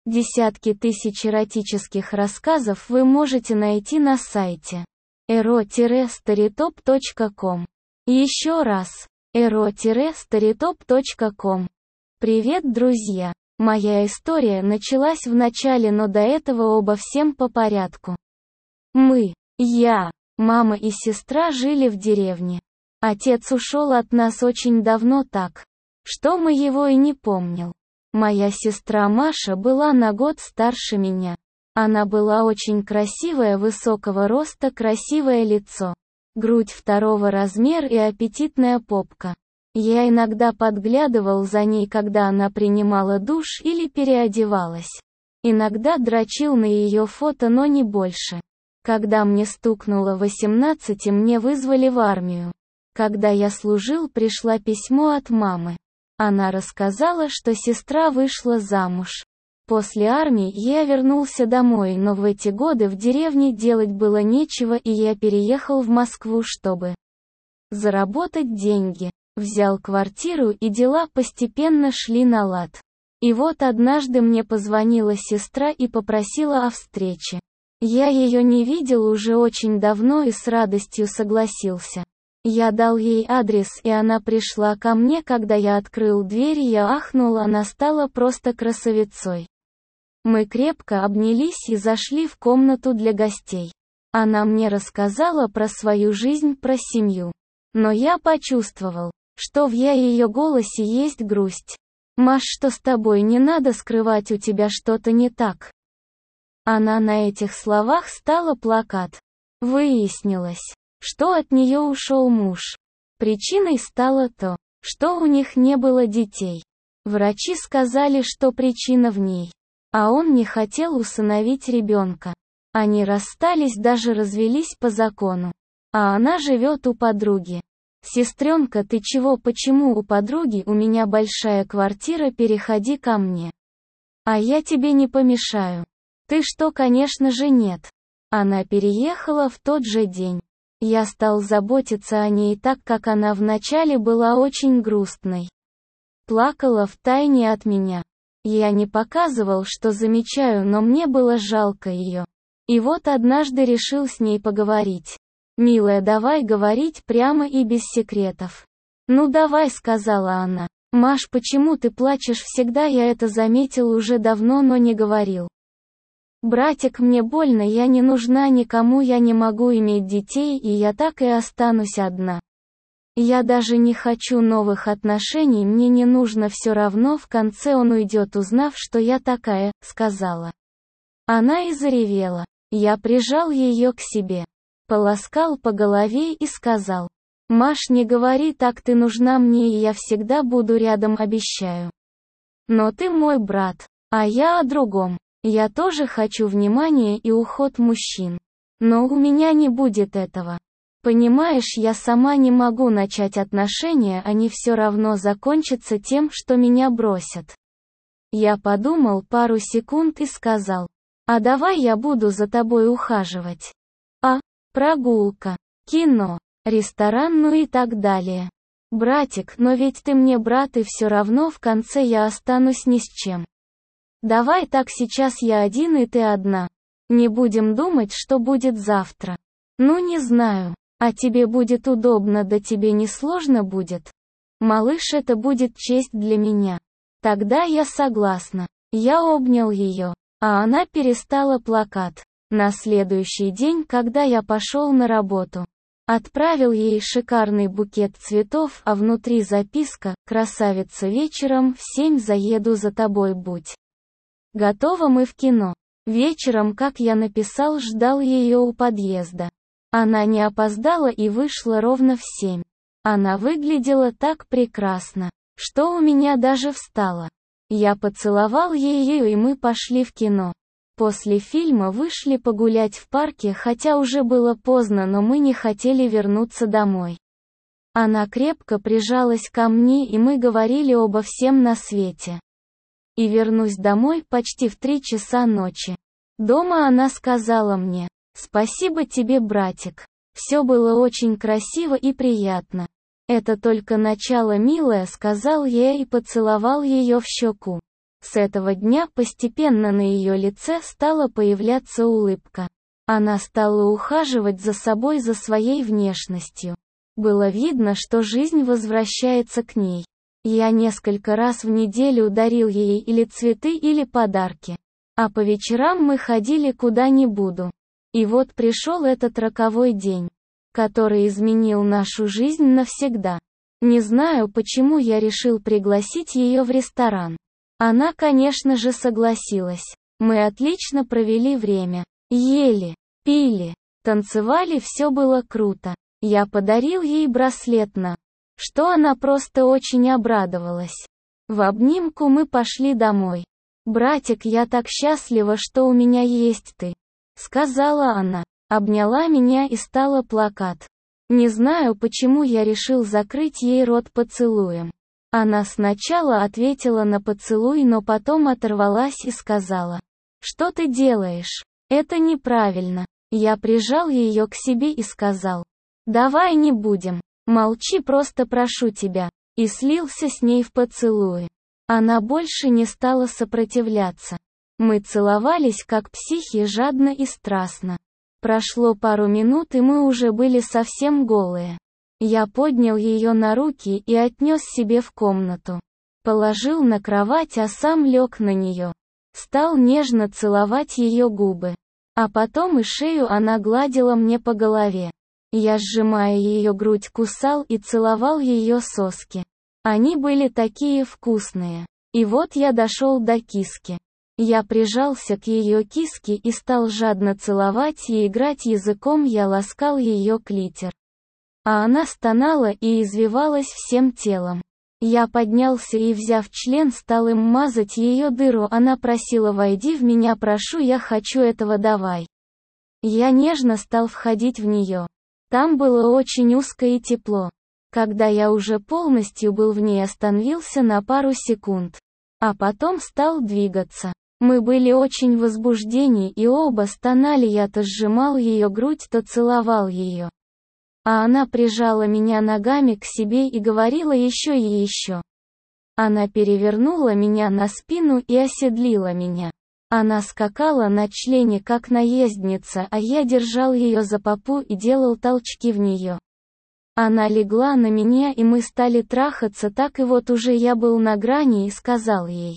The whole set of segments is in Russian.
Десятки тысяч эротических рассказов вы можете найти на сайте ero-storytop.com. Еще раз, ero-storytop.com. Привет, друзья! Моя история началась в начале, но до этого обо всем по порядку. Я, мама и сестра жили в деревне. Отец ушел от нас очень давно так, что мы его и не помнил. Моя сестра Маша была на год старше меня. Она была очень красивая, высокого роста, красивое лицо, грудь второго размера и аппетитная попка. Я иногда подглядывал за ней, когда она принимала душ или переодевалась. Иногда дрочил на ее фото, но не больше. Когда мне стукнуло 18, мне вызвали в армию. Когда я служил, пришло письмо от мамы. Она рассказала, что сестра вышла замуж. После армии я вернулся домой, но в эти годы в деревне делать было нечего, и я переехал в Москву, чтобы заработать деньги. Взял квартиру, и дела постепенно шли на лад. И вот однажды мне позвонила сестра и попросила о встрече. Я ее не видел уже очень давно и с радостью согласился. Я дал ей адрес, и она пришла ко мне. Когда я открыл дверь, я ахнул, она стала просто красавицой. Мы крепко обнялись и зашли в комнату для гостей. Она мне рассказала про свою жизнь, про семью. Но я почувствовал, что в ее голосе есть грусть. «Маш, что с тобой? Не надо скрывать, у тебя что-то не так». Она на этих словах стала плакать. Выяснилось, что от нее ушел муж. Причиной стало то, что у них не было детей. Врачи сказали, что причина в ней. А он не хотел усыновить ребенка. Они расстались, даже развелись по закону. А она живет у подруги. «Сестренка, ты чего? Почему у подруги? У меня большая квартира, переходи ко мне. А я тебе не помешаю». «Ты что?» «Конечно же нет». Она переехала в тот же день. Я стал заботиться о ней, так как она вначале была очень грустной. Плакала втайне от меня. Я не показывал, что замечаю, но мне было жалко ее. И вот однажды решил с ней поговорить. «Милая, давай говорить прямо и без секретов». «Ну давай», — сказала она. «Маш, почему ты плачешь всегда? Я это заметил уже давно, но не говорил. Братик, мне больно, я не нужна никому, я не могу иметь детей, и я так и останусь одна. Я даже не хочу новых отношений, мне не нужно, все равно в конце он уйдет, узнав, что я такая», — сказала. Она и заревела. Я прижал ее к себе, поласкал по голове и сказал: «Маш, не говори так, ты нужна мне, и я всегда буду рядом, обещаю. Но ты мой брат, а я о другом. Я тоже хочу внимания и уход мужчин. Но у меня не будет этого. Понимаешь, я сама не могу начать отношения, они все равно закончатся тем, что меня бросят». Я подумал пару секунд и сказал: «А давай я буду за тобой ухаживать. Прогулка, кино, ресторан, ну и так далее». «Братик, но ведь ты мне брат, и все равно в конце я останусь ни с чем. Давай так, сейчас я один и ты одна. Не будем думать, что будет завтра». «Ну не знаю. А тебе будет удобно, да тебе не сложно будет?» «Малыш, это будет честь для меня». «Тогда я согласна». Я обнял ее, а она перестала плакать. На следующий день, когда я пошел на работу, отправил ей шикарный букет цветов, а внутри записка: «Красавица, вечером в 7 заеду за тобой, будь готова, мы в кино». Вечером, как я написал, ждал ее у подъезда. Она не опоздала и вышла ровно в 7. Она выглядела так прекрасно, что у меня даже встало. Я поцеловал ее, и мы пошли в кино. После фильма вышли погулять в парке, хотя уже было поздно, но мы не хотели вернуться домой. Она крепко прижалась ко мне, и мы говорили обо всем на свете. И вернусь домой почти в 3 часа ночи. Дома она сказала мне: «Спасибо тебе, братик. Все было очень красиво и приятно. Это только начало, милая», — сказал я и поцеловал ее в щеку. С этого дня постепенно на ее лице стала появляться улыбка. Она стала ухаживать за собой, за своей внешностью. Было видно, что жизнь возвращается к ней. Я несколько раз в неделю дарил ей или цветы, или подарки. А по вечерам мы ходили куда ни буду. И вот пришел этот роковой день, который изменил нашу жизнь навсегда. Не знаю, почему я решил пригласить ее в ресторан. Она, конечно же, согласилась. Мы отлично провели время. Ели, пили, танцевали, все было круто. Я подарил ей браслет на что она просто очень обрадовалась. В обнимку мы пошли домой. «Братик, я так счастлива, что у меня есть ты», — сказала она. Обняла меня и стала плакать. Не знаю, почему я решил закрыть ей рот поцелуем. Она сначала ответила на поцелуй, но потом оторвалась и сказала: «Что ты делаешь? Это неправильно». Я прижал ее к себе и сказал: «Давай не будем. Молчи, просто прошу тебя». И слился с ней в поцелуи. Она больше не стала сопротивляться. Мы целовались как психи, жадно и страстно. Прошло пару минут, и мы уже были совсем голые. Я поднял ее на руки и отнес себе в комнату. Положил на кровать, а сам лег на нее. Стал нежно целовать ее губы. А потом и шею она гладила мне по голове. Я, сжимая ее грудь, кусал и целовал ее соски. Они были такие вкусные. И вот я дошел до киски. Я прижался к ее киске и стал жадно целовать и играть языком, я ласкал ее клитор. А она стонала и извивалась всем телом. Я поднялся и, взяв член, стал им мазать ее дыру. Она просила: «Войди в меня, прошу, я хочу этого, давай». Я нежно стал входить в нее. Там было очень узко и тепло. Когда я уже полностью был в ней, остановился на пару секунд. А потом стал двигаться. Мы были очень возбуждены и оба стонали, я то сжимал ее грудь, то целовал ее. А она прижала меня ногами к себе и говорила еще и еще. Она перевернула меня на спину и оседлила меня. Она скакала на члене как наездница, а я держал ее за попу и делал толчки в нее. Она легла на меня, и мы стали трахаться так, и вот уже я был на грани и сказал ей.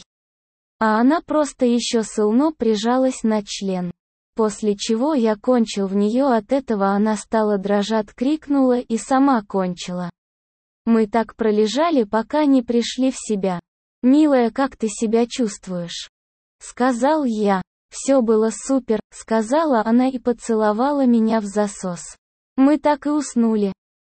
А она просто еще сильно прижалась на член. После чего я кончил в нее, от этого она стала дрожать, крикнула и сама кончила. Мы так пролежали, пока не пришли в себя. «Милая, как ты себя чувствуешь?» — сказал я. «Все было супер», — сказала она и поцеловала меня в засос. Мы так и уснули.